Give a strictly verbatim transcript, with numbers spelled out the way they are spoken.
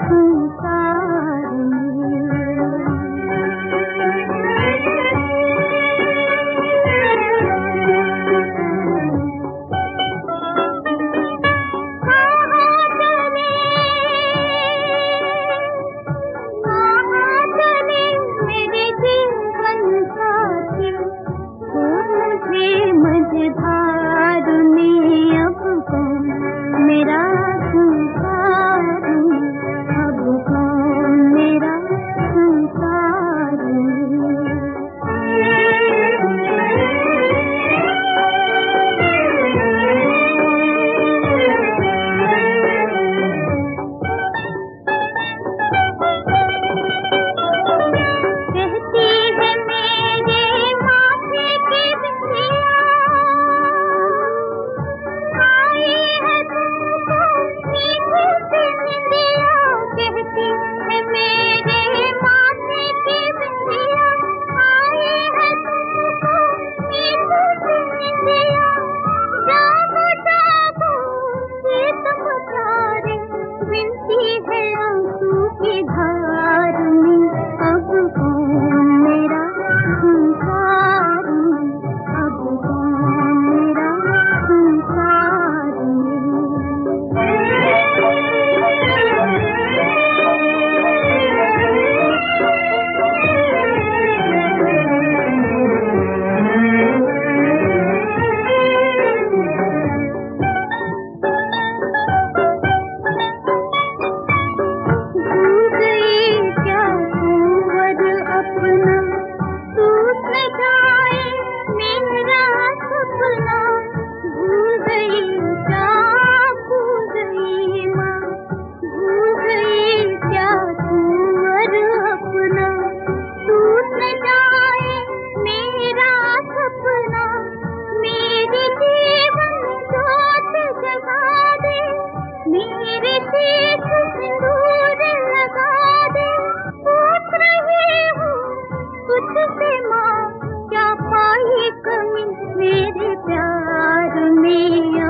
संसार में। मझधार में अब कौन मेरा संसार, अब कौन मेरा संसार। कहती है मेरे माथे के बिंदिया, कहती है मेरे माथे की बिंदिया, आए है तुमको मीठू सी निंदिया। जागो जागो प्रीत पुकारे, बिनती है आंसू की धार में, अब कौन मेरा संसार, अब कौन मेरा संसार में। मेरे शीश सिंदूर लगा दे, पूछ रही हूँ तुझसे माँ, क्या पाई कमी मेरे प्यार में।